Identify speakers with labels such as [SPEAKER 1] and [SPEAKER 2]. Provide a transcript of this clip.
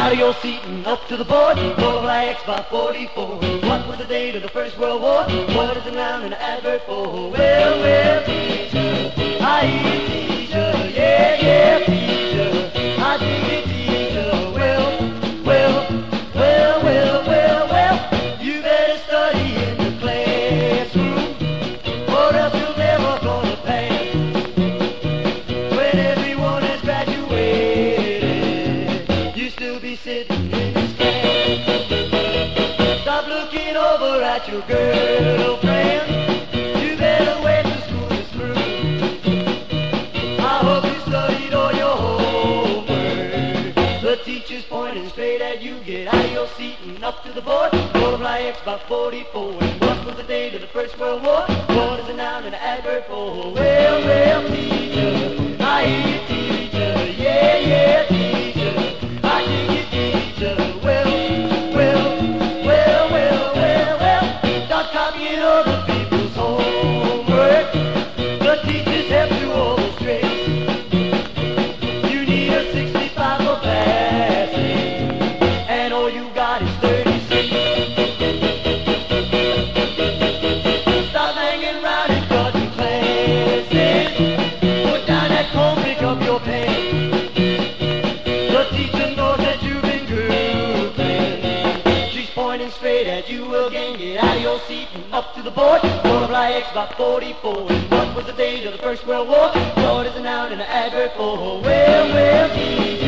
[SPEAKER 1] Out of your seat and up to the board, multiply X by 44. What was the date of the First World War? What is the noun and the adverb for? Well, well, teacher, I hear you, teacher, yeah, yeah, teacher, I dig it, teacher. Well, well, well, well, well, well, you better study in the classroom, or else you're never gonna pass. When everyone has graduated, you still be sitting in this class. Stop looking over at your girlfriend. You better wait till school is through. I hope you studied all your homework. The teacher's pointing straight at you. Get out of your seat and up to the board. Multiply X by 44. And what was the date of the First World War? What is the noun and the adverb for? Well, well, teacher, I hear you, teacher, yeah, yeah, teacher, I hear you, teacher. Well, well, well, well, well, well, start copying other people's homework. The teachers have to illustrate. You need a 65 for passing, and all you got is 36. Stop hanging around in cutting classes. Put down that comb, pick up your pen. The teacher knows that you've been goofing. She's pointing straight at you again. Get out of your seat and up to the board. Multiply X by 44. And what was the date of the First World War? What is the noun and the adverb for? Well, well, teacher.